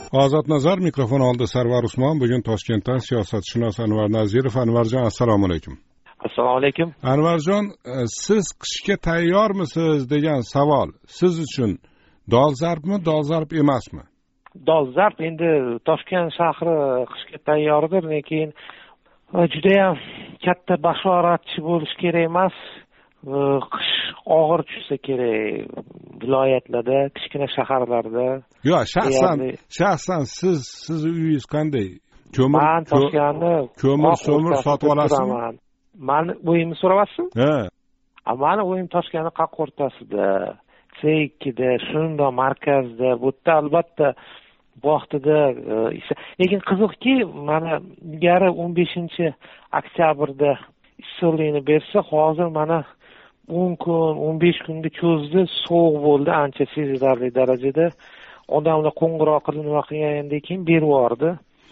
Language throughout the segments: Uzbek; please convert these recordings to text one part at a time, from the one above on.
Ozodnazar mikrofon oldi. Sarvar Usmon. Bugun Toshkentdan siyosatshunos Anvar Nazirov. Anvarjon, assalomu alaykum. Assalomu alaykum. Anvarjon, siz qishga tayyormisiz degan savol siz uchun dolzarbmi, dolzarb emasmi? Dolzarb. Endi Toshkent shahri qishga tayyordir, lekin juda ham katta bashoratchi bo'lish kerak emas. Qish og'ir tushsa kerak viloyatlarda, kichkina shaharlarda. Yo'q, shaxsan siz uyingiz qanday? Men Toshkentni ko'mir sotib olasizmi? Meni uyimni so'rayapsizmi? Ha. Meni uyim Toshkentning qaq o'rtasida, C2da, shundoq markazda, bu yerda albatta vaqtida. Lekin qiziqki, mana ilgari 15-oktyabrda issiqlikni bersa, hozir mana 10 kun, 15 kunga cho'zdi, sovuq bo'ldi, ancha sezilarli darajada. Odamlar qo'ng'iroq qilib nima qilgandan keyin berib yubordi.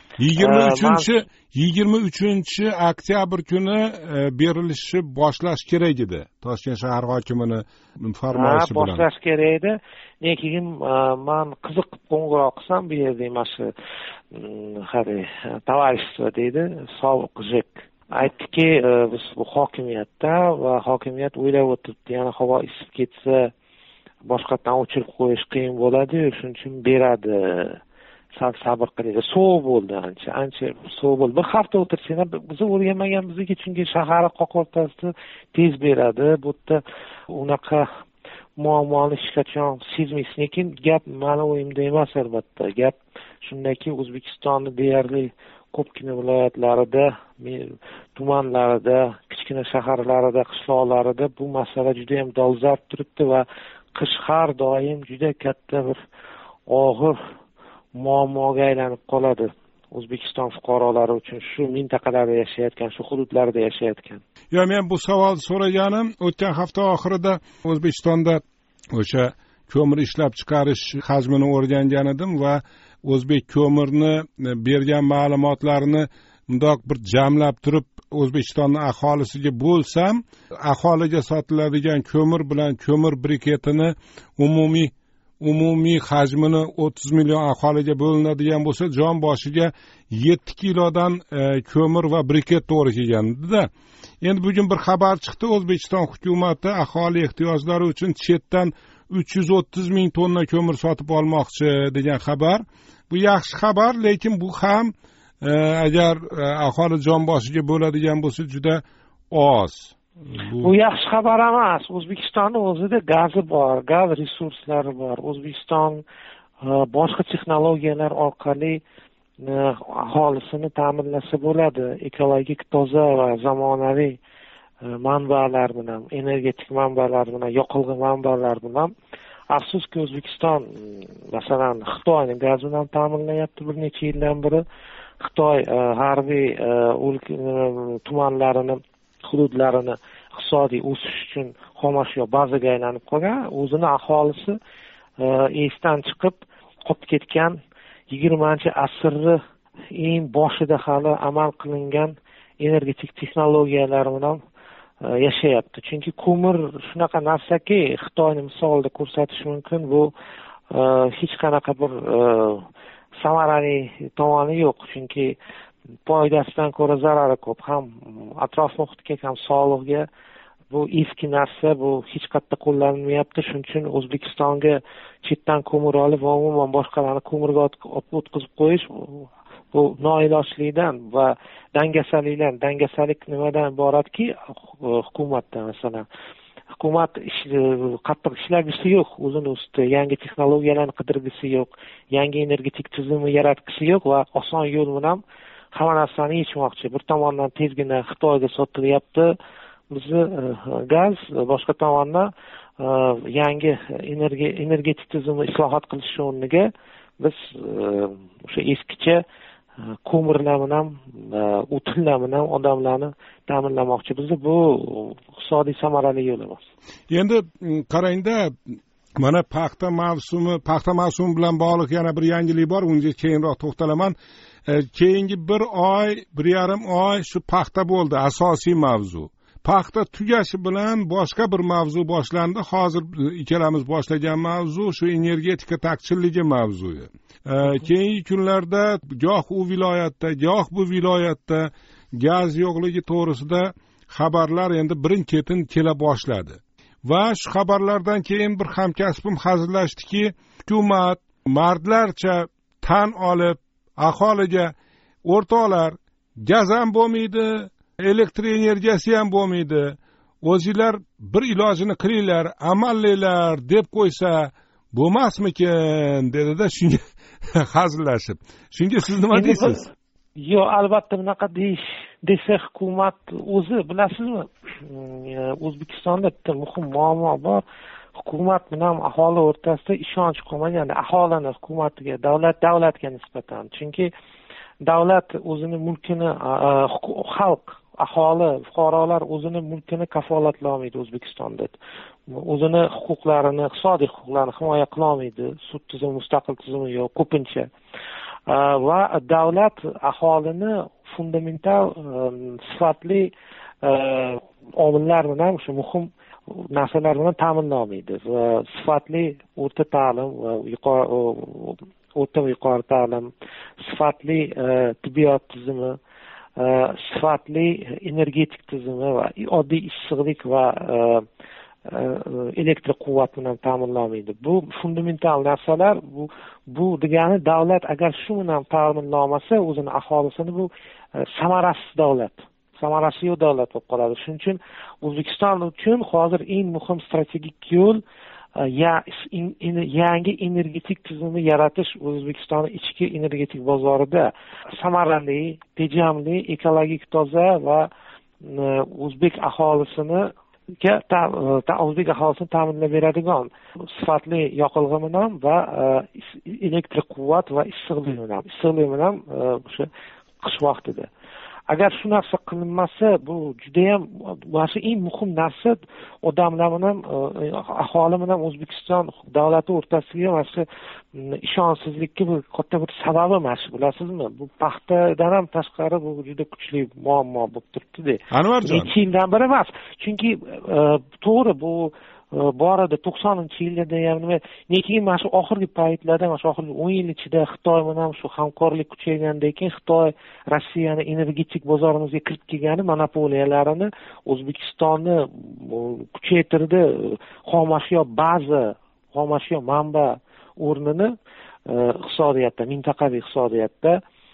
23 oktyabr kuni berilishi boshlash kerak edi. Toshkent shahar hokimining farmoyishi bilan. Boshlash kerak edi. Lekin men qiziqib qo'ng'iroq qilsam, bu yerda mana shu tovarishство deydi, sobiq JEK aytdiki, biz bu hokimiyatda va hokimiyat o'ylab o'tiribdi, yana havo isib ketsa boshqatdan o'chirib qo'yish qiyin bo'ladi, shuning uchun beradi. Sabr qiling. Sovuq bo'ldi, ancha sovuq bo'ldi. Bir hafta o'tirsanglar, biz o'rganmaganmizki, chunki shahar qoq o'rtasida tez beradi. Bu yerda unaqa muammoni hech qachon sezmaysiz. Lekin gap meni o'yimda emas albatta. Gap shundaki, O'zbekistonning deyarli ko'pgina viloyatlarida, tumanlarida, kichkina shaharlarida, qishloqlarida bu masala juda ham dolzarb turibdi va qish har doim juda katta bir og'ir muammoga aylanib qoladi O'zbekiston fuqarolari uchun, shu mintaqalarda yashayotgan, shu hududlarda yashayotgan. Men bu savol so'raganim o'tgan hafta oxirida O'zbekistonda o'sha ko'mir ishlab chiqarish hajmini o'rgangan edim va o'zbek ko'mirni bergan ma'lumotlarni bundoq bir jamlab turib O'zbekistonning aholisiga bo'lsam, aholiga sotiladigan ko'mir bilan ko'mir briketini umumiy hajmini 30 million aholiga bo'linadigan bo'lsa, jon boshiga 7 kilodan ko'mir va briket to'g'ri kelgandi-da. Endi bugun bir xabar chiqdi, O'zbekiston hukumati aholi ehtiyojlari uchun chetdan 330 ming tonna ko'mir sotib olmoqchi degan xabar. Bu yaxshi xabar, lekin bu ham agar aholi jon boshiga bo'ladigan bo'lsa juda oz. Bu yaxshi xabar emas. O'zbekistonning o'zida gazi bor, gaz resurslari bor. O'zbekiston boshqa texnologiyalar orqali aholisini ta'minlasa bo'ladi. Ekologik toza va zamonaviy manbalar bilan, energetik manbalar bilan, yoqilg'i manbalar bilan. Afsuski O'zbekiston masalan Xitoyning gazi bilan ta'minlayapti bir necha yildan beri. Xitoy harbiy tumanlarini, hududlarini iqtisodiy o'sish uchun xomashyo bazaga aylanib qolgan. O'zini aholisi esdan chiqib qolib ketgan 20-asrning eng boshida hali amal qilingan energetik texnologiyalar bilan yashayapti. Chunki ko'mir shunaqa narsaki, Xitoyni misolida ko'rsatish mumkin. Bu hech qanaqa bir samarali tomoni yo'q, chunki foydasidan ko'ra zarari ko'p. Ham atrof muhitga, ham sog'liqqa bu eski narsa, bu hech qayerda qo'llanilmayapti. Shuning uchun O'zbekistonga chetdan ko'mir olib, umuman boshqalarni ko'mirga o'tkazib qo'yish bu noilojlikdan va dangasalik nimadan iboratki, hukumatdan masalan hukumat qattiq ishlagisi yo'q, o'zini ustida yangi texnologiyalarni qidirgisi yo'q, yangi energetik tizimni yaratgisi yo'q va oson yo'l bilan hamma narsani yechmoqchi. Bir tomondan tezgina Xitoyga sotilyapti bizni gaz, boshqa tomondan yangi energetik tizimni islohot qilish o'rniga biz o'sha eskicha ko'mirlar bilan, o'tinlar bilan odamlarni ta'minlamoqchi. Bizni bu iqtisodiy samarali yo'l emas. Endi qarangda, mana paxta mavsumi bilan bog'liq yana bir yangilik bor. Unga keyinroq to'xtalaman. Keyingi bir yarim oy shu paxta bo'ldi asosiy mavzu. paxta tugashi bilan boshqa bir mavzu boshlandi. Hozir ikkalamiz boshlagan mavzu shu energetika taqchilligi mavzusi. Keyingi kunlarda goh u viloyatda, goh bu viloyatda gaz yo'qligi to'g'risida xabarlar endi birin-ketin kela boshladi. Va shu xabarlardan keyin bir hamkasbim hazillashdiki, hukumat mardlarcha tan olib aholiga o'rtoqlar, gaz ham bo'lmaydi, elektr energiyasi ham bo'lmaydi. O'zinglar bir ilojini qilinglar, amallanglar deb qo'ysa bo'lmasmikin dedi-da shunga hazillashib. Shunga siz nima deysiz? Yo'q, albatta bunaqa desa hukumat o'zi bilasizmi? O'zbekistonda bitta muhim muammo bor. Hukumat bilan aholi o'rtasida ishonch qolmagan, aholini hukumatiga, davlatga nisbatan. Chunki davlat o'zini mulkini, xalq, aholi, fuqarolar o'zini mulkini kafolatlay olmaydi O'zbekistonda. O'zini huquqlarini, iqtisodiy huquqlarini himoya qila olmaydi. Sud tizimi, mustaqil tizimi yo'q ko'pincha. Va davlat aholini fundamental sifatli omillar bilan, o'sha muhim narsalar bilan ta'minlay olmaydi. Sifatli o'rta ta'lim va o'rta va yuqori ta'lim, sifatli tibbiyot tizimi, sifatli energetik tizimi va oddiy issiqlik va elektr quvvat bilan ta'minlay olmaydi. Bu fundamental narsalar. Bu degani davlat agar shu bilan ta'minlay olmasa, o'zini aholisini bu samarasiz davlat. Samarasi yo'q davlat bo'lib qoladi. Shuning uchun O'zbekiston uchun hozir eng muhim strategik yo'l yangi energetik tizimni yaratish. O'zbekistonning ichki energetik bozorida samarali, tejamli, ekologik toza va o'zbek aholisini ta'minlab beradigan sifatli yoqilg'i bilan va elektr quvvat va issiqlik bilan o'sha qish vaqtida. Agar shu narsa qilinmasa, bu juda ham mana eng muhim narsa odamlar bilan, aholi bilan O'zbekiston davlati o'rtasidagi mana shu ishonchsizlikka bir katta bir sababi emas, bilasizmi? Bu paxtadan ham tashqari bu juda kuchli muammo bo'lib turibdi-da. Anvarjon, necha yildan beri emas. Chunki to'g'ri bu bor edi 90-yillarda ham nima, lekin mana shu oxirgi paytlarda, mana shu oxirgi 10 yil ichida Xitoy bilan shu hamkorlik kuchaygandan keyin Xitoy Rossiyani energetik bozorimizga kirib kelgani monopoliyalarini O'zbekistonni kuchaytirdi. Xomashyo manba o'rnini iqtisodiyotda, mintaqaviy iqtisodiyotda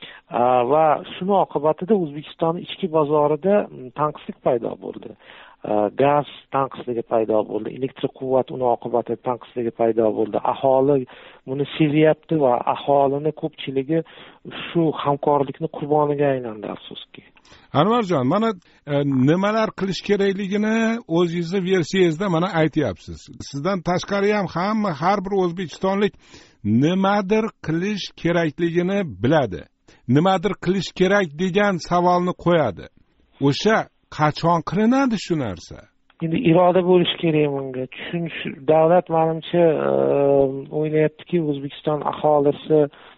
va shuni oqibatida O'zbekistonning ichki bozorida tanqislik paydo bo'ldi. Gaz tanqisligi paydo bo'ldi, elektr quvvat uni oqibatida tanqisligi paydo bo'ldi. Aholi buni sezyapti va aholini ko'pchiligi shu hamkorlikni qurboniga aylandi, afsuski. Anvarjon, mana nimalar qilish kerakligini o'zingizni versiyangizda mana aytyapsiz. Sizdan tashqari ham har bir o'zbekistonlik nimadir qilish kerakligini biladi. Nimadir qilish kerak degan savolni qo'yadi. O'sha qachon qilinadi shu narsa? Endi iroda bo'lish kerak bunga. Davlat menimcha o'ylayaptiki, O'zbekiston aholisi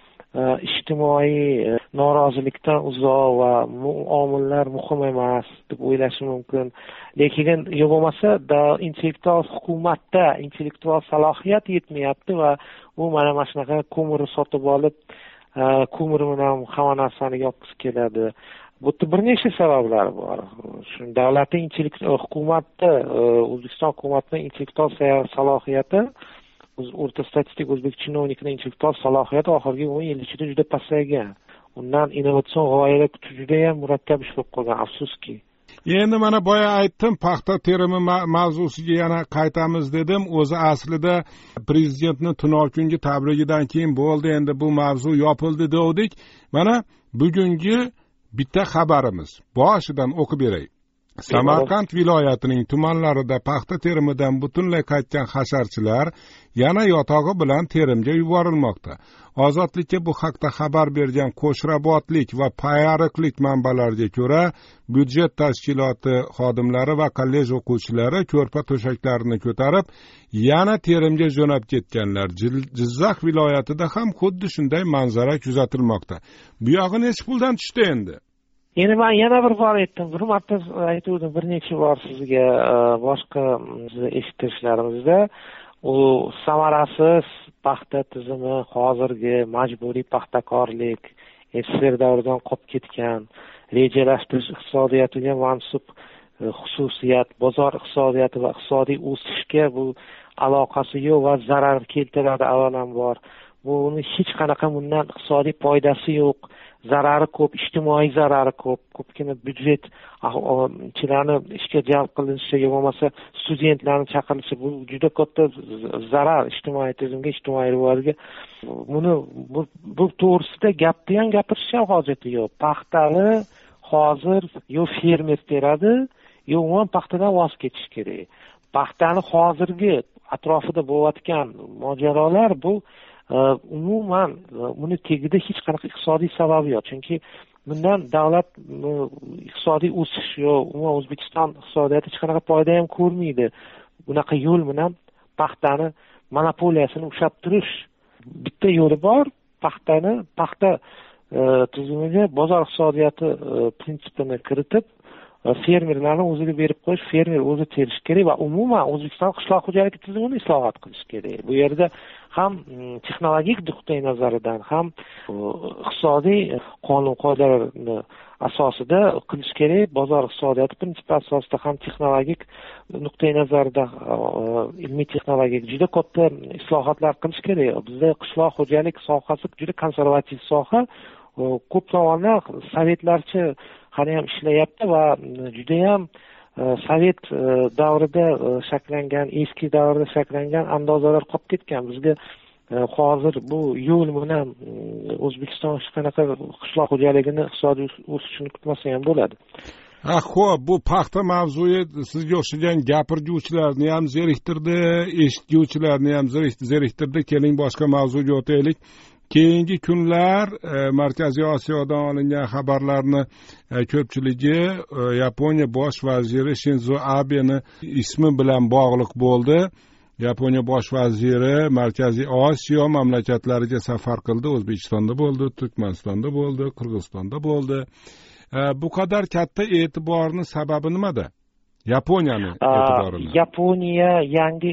ijtimoiy norozilikdan uzoq va omillar muhim emas deb o'ylashi mumkin. Lekin yo'q bo'lmasa, intellektual hukumatda intellektual salohiyat yetmayapti va u mana shunaqa ko'mirni sotib olib, ko'mir bilan hamma narsani yopgisi keladi. Bu bir nechta sabablar bor. Shu davlatning hukumatda, O'zbekiston hukumatining intellektual salohiyati, o'rta statistik o'zbek chinovnikining intellektual salohiyati oxirgi 10 yil ichida juda pasaygan. Undan innovatsion g'oyalar juda ham murakkab ish bo'lib qolgan, afsuski. Endi mana boya aytdim, paxta terimi mavzusiga yana qaytamiz dedim. O'zi aslida prezidentni tunov kungi tabrigidan keyin bo'ldi, endi bu mavzu yopildi dedik. Mana bugungi bitta xabarimiz. Boshidan o'qib beray. Samarqand viloyatining tumanlarida paxta terimidan butunlay qaytgan hasharchilar yana yotog'i bilan terimga yuborilmoqda. Ozodlikka bu haqda xabar bergan Qo'shrabotlik va Payariqlik manbalariga ko'ra, byudjet tashkiloti xodimlari va kollej o'quvchilari ko'rpa to'shaklarini ko'tarib, yana terimga jo'nab ketganlar. Jizzax viloyatida ham xuddi shunday manzara kuzatilmoqda. Bu yog'i necha puldan tushdi endi? endi man yana bir bor aytdim, bir marta aytuvdim, bir necha bor sizga boshqa eshittirishlarimizda, u samarasiz paxta tizimi, hozirgi majburiy paxtakorlik, SSR davridan qolib ketgan rejalashtirish iqtisodiyotiga mansub xususiyat, bozor iqtisodiyoti va iqtisodiy o'sishga bu aloqasi yo'q va zarar keltiradi avvalambor. Buni hech qanaqa bundan iqtisodiy foydasi yo'q, zarari ko'p, ijtimoiy zarari ko'p, ko'pgina byudjetchilarni ishga jalb qilinishi, yo bo'lmasa studentlarni chaqirilishi, bu juda katta zarar ijtimoiy tizimga, ijtimoiy rivojga. Bu to'g'risida gapni ham gapirishga hojati yo'q. Paxtani hozir yo fermer teradi, yo umuman paxtadan voz kechish kerak. Paxtani hozirgi atrofida bo'layotgan mojarolar bu umuman uni tagida hech qanaqa iqtisodiy sabab yo'q. Chunki bundan davlat iqtisodiy o'sish yo'q, umuman O'zbekiston iqtisodiyoti hech qanaqa foyda ham ko'rmaydi. Bunaqa yo'l bilan paxtani monopoliyasini ushlab turish bitta yo'li bor. Paxta tizimiga bozor iqtisodiyoti prinsipini kiritib, fermerlarni o'ziga berib qo'yish, fermer o'zi terish kerak va umuman O'zbekiston qishloq xo'jaligi tizimini islohot qilish kerak. Bu yerda ham texnologik nuqtai nazaridan, ham iqtisodiy qonun qoidalarni asosida qilish kerak. Bozor iqtisodiyoti prinsipi asosida ham texnologik nuqtai nazardan, ilmiy texnologik juda katta islohotlar qilish kerak. Bizda qishloq xo'jalik sohasi juda konservativ soha. Ko'p zamonlar sovetlarcha hali ham ishlayapti va juda ham sovet davrida shakllangan, eski davrda shakllangan andozalar qolib ketgan. Bizga hozir bu yo'l bilan O'zbekiston hech qanaqa qishloq xo'jaligini iqtisodiy o'sishini kutmasa ham bo'ladi. Xo'p, bu paxta mavzuyi sizga o'xshagan gapiruvchilarni ham zeriktirdi, eshituvchilarni ham zeriktirdi. Keling boshqa mavzuga o'taylik. Keyingi kunlar Markaziy Osiyodan olingan xabarlarni ko'pchiligi Yaponiya bosh vaziri Shinzo Abeni ismi bilan bog'liq bo'ldi. Yaponiya bosh vaziri Markaziy Osiyo mamlakatlariga safar qildi. O'zbekistonda bo'ldi, Turkmanistonda bo'ldi, Qirg'izistonda bo'ldi. Bu qadar katta e'tiborning sababi nimada? Yaponiyani e'tiborini. Yaponiya yangi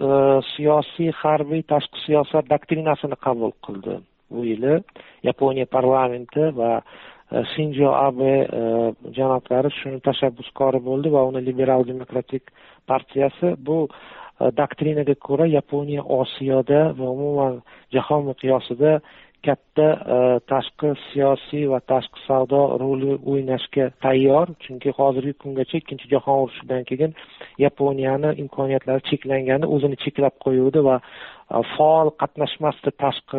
siyosiy, harbiy, tashqi siyosat doktrinasini qabul qildi. Bu yili Yaponiya parlamenti va Shinzo Abe janoblari shuni tashabbuskori bo'ldi va uni Liberal demokratik partiyasi bu doktrinaga ko'ra Yaponiya Osiyoda va umuman jahon miqyosida katta tashqi siyosiy va tashqi savdo roli o'ynashga tayyor. Chunki hozirgi kungacha Ikkinchi jahon urushidan keyin Yaponiyani imkoniyatlari cheklangani, o'zini cheklab qo'yuvdi va faol qatnashmasdi tashqi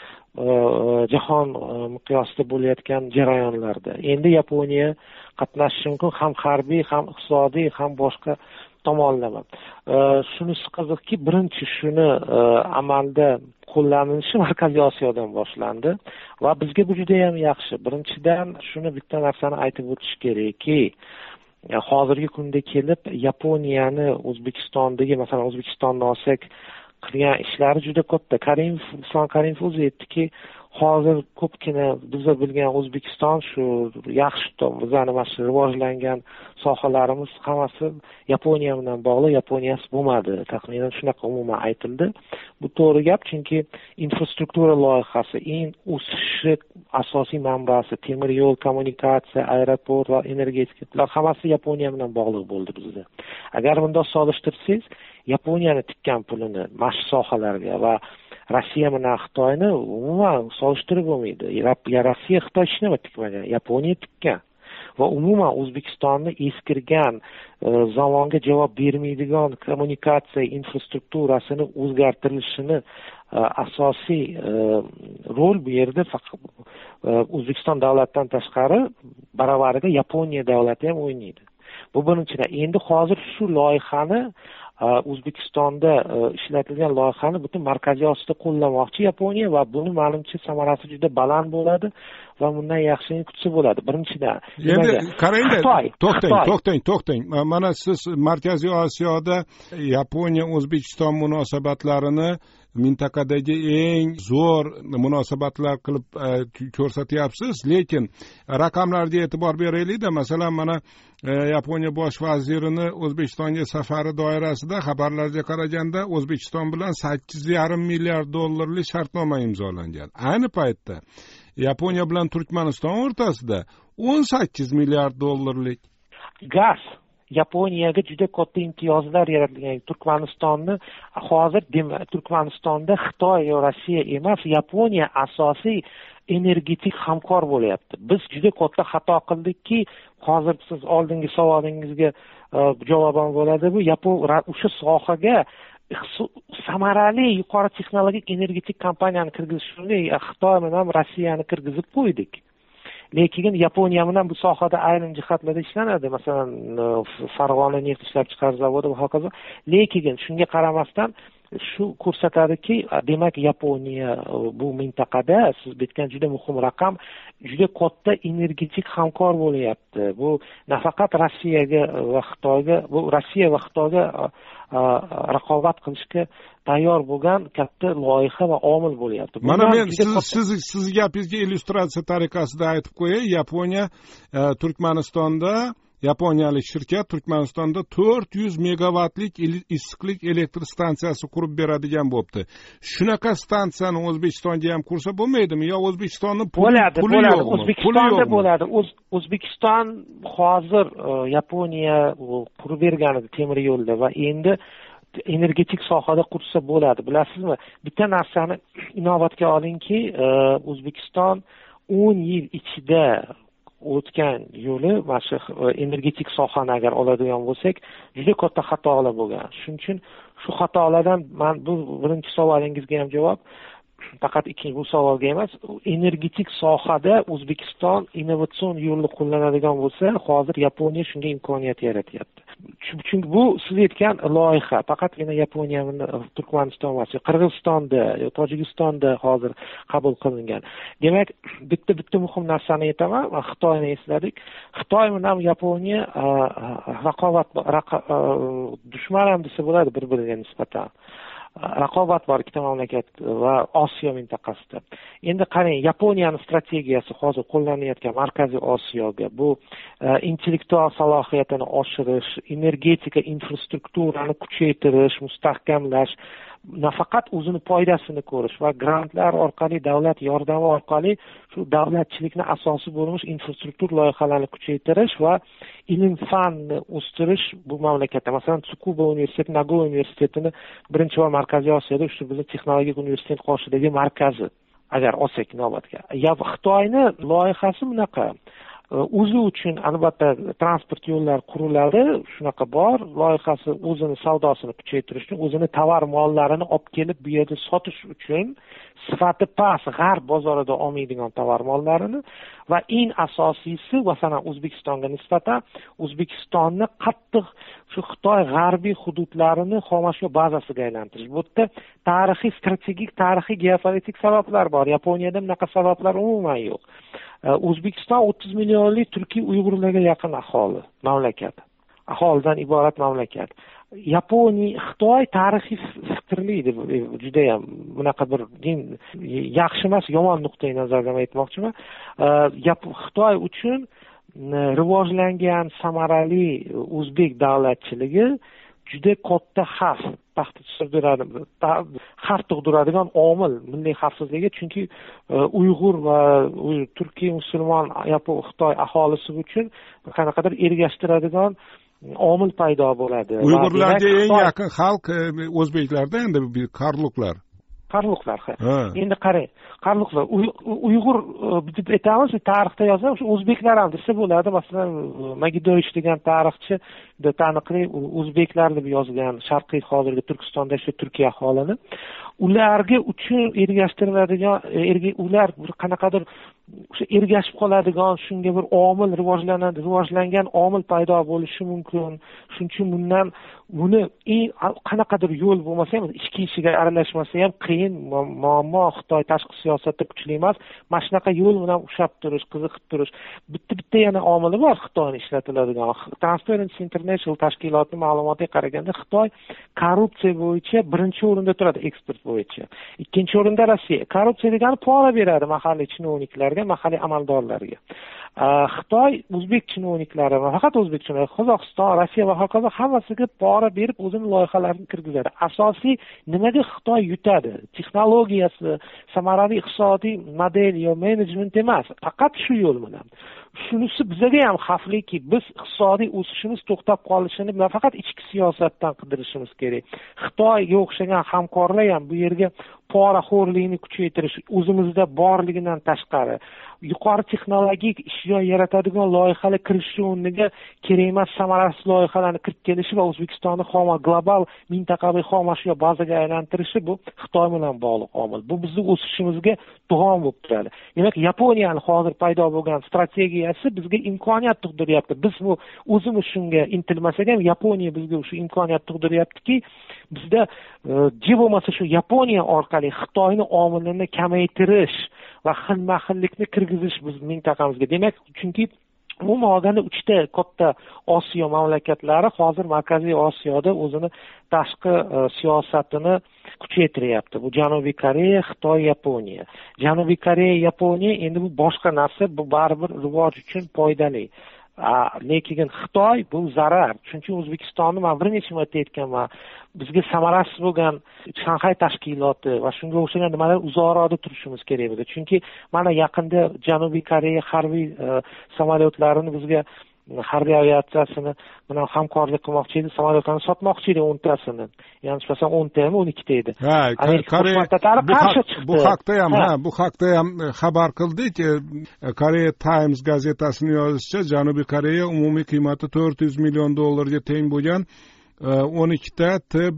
jahon miqyosida bo'layotgan jarayonlarda. Endi Yaponiya qatnashishi mumkin, ham harbiy, ham iqtisodiy, ham boshqa tomonlama. Shunisi qiziqki, birinchi shuni amalda qo'llanilishi Markaziy Osiyodan boshlandi va bizga bu juda ham yaxshi. Birinchidan shuni bitta narsani aytib o'tish kerakki, hozirgi kunda kelib Yaponiyani O'zbekistondagi, masalan O'zbekistonni olsak, qilgan ishlari juda katta. Islom Karimov o'zi aytdiki, hozir ko'pgina biz bilgan O'zbekiston shu yaxshi bizani mana shu rivojlangan sohalarimiz hammasi Yaponiya bilan bog'liq, Yaponiyasi bo'lmadi. Taxminan shunaqa umuman aytildi. Bu to'g'ri gap, chunki infrastruktura loyihasi eng o'sishi asosiy manbasi, temir yo'l, kommunikatsiya, aeroport va energetika, bular hammasi Yaponiya bilan bog'liq bo'ldi bizda. Agar bundoq solishtirsangiz, Yaponiyani tikkan pulini mana shu sohalarga va Rossiya bilan Xitoyni umuman solishtirib bo'lmaydi. Rossiya Xitoy hech nima tikmagan, Yaponiya tikkan. Va umuman O'zbekistonni eskirgan, zamonga javob bermaydigan kommunikatsiya infrastrukturasini o'zgartirilishini asosiy rol bu yerda faqat O'zbekiston davlatdan tashqari baravariga Yaponiya davlati ham o'ynaydi. Bu birinchidan. Endi hozir shu loyihani O'zbekistonda ishlatilgan loyihani butun Markaziy Osiyoda qo'llamoqchi Yaponiya va buni ma'lumcha samarasi juda baland bo'ladi va bundan yaxshini kutsa bo'ladi. Birinchidan. Endi qarangda, to'xtang. Mana siz Markaziy Osiyoda Yaponiya O'zbekiston munosabatlarini mintaqadagi eng zo'r munosabatlar qilib ko'rsatyapsiz, lekin raqamlarga e'tibor beraylikda. Masalan, mana Yaponiya bosh vazirini O'zbekistonga safari doirasida xabarlarga qaraganda O'zbekiston bilan $8,5 milliard shartnoma imzolangan. Ayni paytda Yaponiya bilan Turkmaniston o'rtasida $18 milliard gaz Yaponiyaga juda katta imtiyozlar yaratilgan. Turkmanistonni hozir Turkmanistonda Xitoy va Rossiya emas, Yaponiya asosiy energetik hamkor bo'lyapti. Biz juda katta xato qildikki, hozir siz oldingi savolingizga javoban bo'ladi bu. O'sha sohaga samarali yuqori texnologik energetik kompaniyani kirgizishni Xitoy bilan Rossiyani kirgizib qo'ydik. Lekin Yaponiya bilan bu sohada ayrim jihatlarda ishlanadi. Masalan, Farg'ona neft ishlab chiqarish zavodi va hokazo. Lekin shunga qaramasdan shu ko'rsatadiki, demak Yaponiya bu mintaqada siz aytgan juda muhim raqam, juda katta energetik hamkor bo'lyapti. Bu nafaqat Rossiyaga va Xitoyga, bu Rossiya va Xitoyga raqobat qilishga tayyor bo'lgan katta loyiha va omil bo'lyapti. Mana men siz gapingizga illyustratsiya tariqasida aytib qo'yay. Yaponiyalik shirkat Turkmanistonda 400 megavatlik issiqlik elektr stansiyasi qurib beradigan bo'libdi. Shunaqa stansiyani O'zbekistonga ham qursa bo'lmaydimi? Yo O'zbekistonning puli yo'qmi? O'zbekistonda bo'ladi. O'zbekiston hozir Yaponiya qurib bergan temir yo'lda va endi energetik sohada qursa bo'ladi. Bilasizmi? Bitta narsani inobatga olingki, O'zbekiston 10 yil ichida o'tgan yo'li, mana shu energetik sohani agar oladigan bo'lsak, juda katta xatolar bo'lgan. Shuning uchun shu xatolardan bu birinchi savolingizga ham javob, faqat ikkinchi bu savolga emas, energetik sohada O'zbekiston innovatsion yo'lni qo'llanadigan bo'lsa, hozir Yaponiya shunga imkoniyat yaratyapti. Chunki bu siz aytgan loyiha faqatgina Yaponiya bilan Turkmaniston emas, Qirg'izistonda, Tojikistonda hozir qabul qilingan. Demak, bitta muhim narsani aytaman, Xitoyni esladik. Xitoy bilan Yaponiya dushman ham desa bo'ladi bir-biriga nisbatan. Raqobat bor ikkita mamlakat va Osiyo mintaqasida. Endi qarang, Yaponiyaning strategiyasi hozir qo'llanayotgan Markaziy Osiyoga bu intellektual salohiyatini oshirish, energetika infrastrukturani kuchaytirish, mustahkamlash, nafaqat o'zini foydasini ko'rish va grantlar orqali, davlat yordami orqali shu davlatchilikni asosi bo'lmish infrastruktur loyihalarini kuchaytirish va ilm fanni o'stirish bu mamlakatda. Masalan, Tsukuba universiteti, Nagoya universitetini birinchi va Markaziy Osiyoda shu bizning texnologik universitet qoshidagi markazi agar olsak inobatga. Xitoyni loyihasi bunaqa. O'zi uchun albatta transport yo'llari quriladi, shunaqa bor. Loyihasi o'zini savdosini kuchaytirish uchun, o'zini tovar mollarini olib kelib bu yerda sotish uchun sifati past g'arb bozorida olmaydigan tovar mollarini va eng asosiysi, masalan, O'zbekistonga nisbatan O'zbekistonni qattiq shu Xitoy g'arbiy hududlarini xomashyo bazasiga aylantirish. Bu yerda tarixiy, strategik, geopolitik sabablar bor. Yaponiyada bunaqa sabablar umuman yo'q. O'zbekiston 30 millionlik turkiy uyg'urlarga yaqin aholidan iborat mamlakat. Xitoy tarixiy fikrli deb juda ham bunaqa bir yaxshi emas, yomon nuqtai nazardan aytmoqchiman. Xitoy uchun rivojlangan samarali o'zbek davlatchiligi juda katta xavf tug'diradigan omil milliy xavfsizligi, chunki Uyg'ur va Turkiy musulmon Xitoy aholisi uchun qanaqadir ergashtiradigan omil paydo bo'ladi. Uyg'urlarga eng yaqin xalq o'zbeklarda endi Qarluqlar. Endi qarang, Qarluqlar Uyg'ur deb aytamiz, tarixda yozilgan, shu o'zbeklar ham desa bo'ladi. Masalan, Magidoyich degan tarixchi juda taniqli o'zbeklar deb yozgan sharqiy hozirgi Turkistonda shu Turkiya aholini. Ularga uchun ergashtiriladigan ular qanaqadir o'sha ergashib qoladigan shunga bir omil rivojlangan omil paydo bo'lishi mumkin. Shuning uchun buni qanaqadir yo'l bo'lmasa ham ichki ishiga aralashmasa ham qiyin muammo. Xitoy tashqi siyosatda kuchli emas. Mana shunaqa yo'l bilan ushlab turish, qiziqib turish. Bitta yana omili bor Xitoyning ishlatiladigan. Transparency International tashkilotining ma'lumotiga qaraganda Xitoy korrupsiya bo'yicha birinchi o'rinda turadi eksport bo'yicha. Ikkinchi o'rinda Rossiya. Korrupsiya degani pora beradi mahalliy chinovniklarga, mahalliy amaldorlarga. Xitoy o'zbek chinovniklari va faqat o'zbek chinovniklari, Qozog'iston, Rossiya va hokazo hammasiga pora berib o'zining loyihalarini kirgizadi. Asosiy nimaga Xitoy yutadi? Texnologiyasi, samarali iqtisodiy model yo menejment emas, faqat shu yo'l bilan. Shunisi bizga ham xavfliki, biz iqtisodiy o'sishimiz to'xtab qolishini faqat ichki siyosatdan qidirishimiz kerak. Xitoyga o'xshagan hamkorlar ham bu yerga poraxo'rlikni kuchaytirish o'zimizda borligidan tashqari yuqori texnologik ishlar yaratadigan loyihalar kirishi o'rniga kerak emas samarasiz loyihalarni kirib kelishi va O'zbekistonni global mintaqaviy xom ashyo bazaga aylantirishi bu Xitoy bilan bog'liq omil. Bu bizning o'sishimizga to'g'on bo'lib turadi. Demak, Yaponiyaning hozir paydo bo'lgan strategiyasi bizga imkoniyat tug'diryapti. Biz bu o'zimiz shunga intilmasak ham Yaponiya bizga shu imkoniyat tug'diryaptiki, bizda bo'lmasa shu Yaponiya orqali Xitoyning omilini kamaytirish va xilma-xillikni kirgizish biz mintaqamizga. Demak, chunki umuman olganda 3 ta katta Osiyo mamlakatlari hozir Markaziy Osiyoda o'zini tashqi siyosatini kuchaytiryapti. Bu Janubiy Koreya, Xitoy, Yaponiya. Janubiy Koreya, Yaponiya endi bu boshqa narsa, bu baribir rivoj uchun foydali. Lekin Xitoy bu zarar. Chunki O'zbekistonni men bir necha marta aytganman, bizga samarasiz bo'lgan Shanxay tashkiloti va shunga o'xshagan nimalar uzoqroqda turishimiz kerak edi. Chunki mana yaqinda Janubiy Koreya harbiy samolyotlarini bizga harbiy aviatsiyasini bilan hamkorlik qilmoqchi edi, samolyotlarni sotmoqchi edi 10 tasini. Ya'ni masalan 10 ta ham 12 ta edi. Bu haqda ham xabar qildik. Korea Times gazetasining yozishicha, Janubiy Koreya umumiy qiymati $400 million teng bo'lgan 12 ta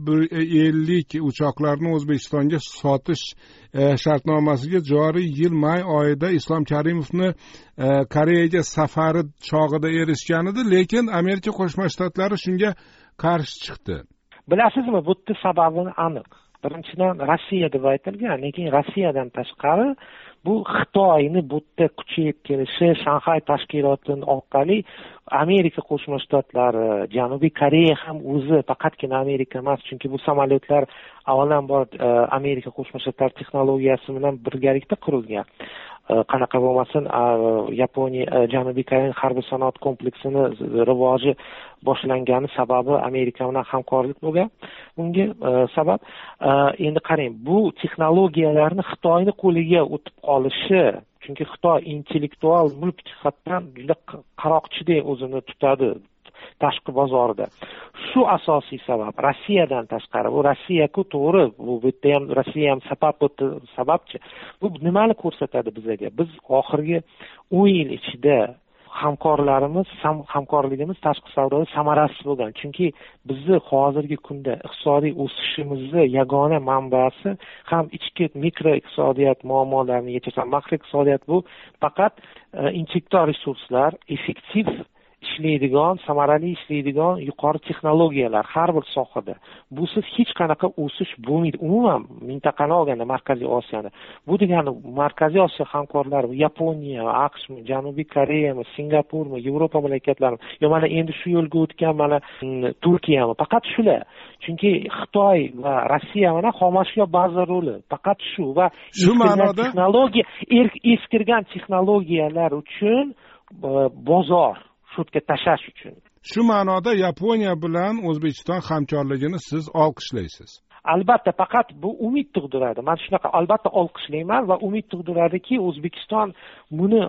T-50 uchoqlarni O'zbekistonga sotish shartnomasiga joriy yil may oyida Islom Karimovni Koreyaga safari chog'ida erishgan edi, lekin Amerika Qo'shma Shtatlari shunga qarshi chiqdi. Bilasizmi, bu yerda sababini aniq. Birinchidan Rossiya deb aytilgan, lekin Rossiyadan tashqari bu Xitoyni bu yerda kuchayib kelishi Shanxay tashkilotining orqali Amerika Qo'shma Shtatlari, Janubiy Koreya ham o'zi faqatgina Amerika emas, chunki bu samolyotlar avvalambor Amerika Qo'shma Shtatlari texnologiyasi bilan birgalikda qurilgan. Qanaqa bo'lmasin, Yaponiya, Janubiy Koreya harbiy sanoat kompleksini rivoji boshlangani sababi Amerika bilan hamkorlik bo'lgan. Bunga sabab endi qarang, bu texnologiyalarni Xitoyning qo'liga o'tib qolishi, chunki Xitoy intellektual mulk jihatdan juda qaroqchidek o'zini tutadi tashqi bozorda. Shu asosiy sabab. Rossiyadan tashqari, bu Rossiya-ku to'g'ri, bu yerda ham Rossiya ham sababchi. Bu nimani ko'rsatadi bizga? Biz oxirgi 10 yil ichida hamkorligimiz tashqi savdoda samarasiz bo'lgan. Chunki bizni hozirgi kunda iqtisodiy o'sishimizni yagona manbasi ham ichki mikro iqtisodiyot muammolarini yechish, makro iqtisodiyot bu faqat intellektual resurslar, effektiv ishlaydigan, samarali ishlaydigan yuqori texnologiyalar har bir sohada. Busiz hech qanaqa o'sish bo'lmaydi. Umuman mintaqani olganda Markaziy Osiyoni. Bu degani Markaziy Osiyo hamkorlari Yaponiya, AQSh, Janubiy Koreya, Singapur, Yevropa mamlakatlari, yo mana endi shu yo'lga o'tgan mana Turkiya, faqat shular. Chunki Xitoy va Rossiya mana xomashyo baza roli faqat shu va shu ma'noda eskirgan texnologiyalar uchun bozor sudga tashlash uchun. Shu ma'noda Yaponiya bilan O'zbekiston hamkorligini siz olqishlaysiz. Albatta, faqat bu umid tug'diradi. Men shunaqa albatta olqishlayman va umid tug'diradiki, O'zbekiston buni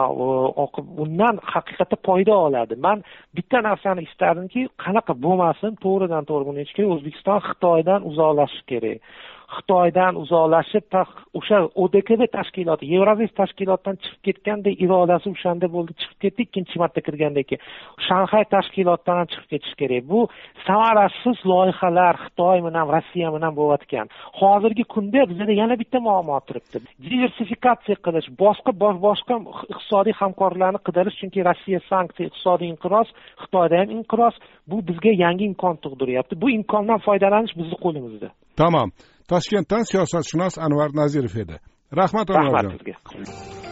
undan haqiqatda foyda oladi. Men bitta narsani istardimki, qanaqa bo'lmasin, to'g'ridan to'g'ri buni hech kerak, O'zbekiston Xitoydan uzoqlashishi kerak. xitoydan uzoqlashib o'sha ODKB tashkiloti, Yevroziy tashkilotidan chiqib ketgandek irodasi o'shanda bo'ldi, chiqib ketdi ikkinchi marta kirgandan keyin. Shanxay tashkilotidan ham chiqib ketish kerak. Bu samarasiz loyihalar Xitoy bilan Rossiya bilan bo'layotgan. Hozirgi kunda bizda yana bitta muammo turibdi. Diversifikatsiya qilish, boshqa iqtisodiy hamkorlarni qidirish, chunki Rossiya sanksiya, iqtisodiy inqiroz, Xitoyda ham inqiroz, bu bizga yangi imkon tug'diryapti. Bu imkondan foydalanish bizning qo'limizda. Tamam. Toshkentdan siyosatshunos Anvar Nazirov edi. Rahmat Anvarjon. Rahmat sizga.